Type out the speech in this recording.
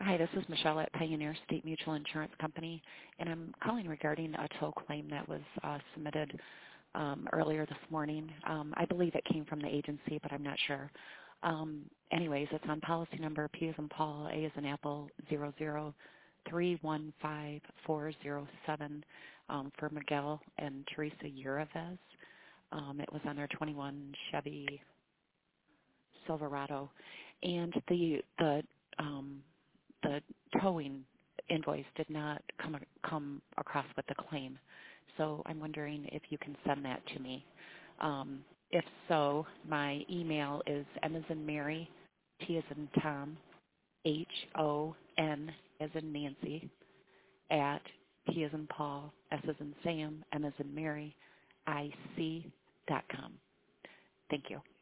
Hi, this is Michelle at Pioneer State Mutual Insurance Company, and I'm calling regarding a tow claim that was submitted earlier this morning. I believe it came from the agency, but I'm not sure. Anyways, it's on policy number P as in Paul, A as in Apple, 003154407 for Miguel and Teresa Urives. It was on their 21 Chevy Silverado, and the towing invoice did not come across with the claim. So I'm wondering if you can send that to me. If so, my email is M as in Mary, T as in Tom, HON as in Nancy, at P as in Paul, S as in Sam, M as in Mary, IC.com. Thank you.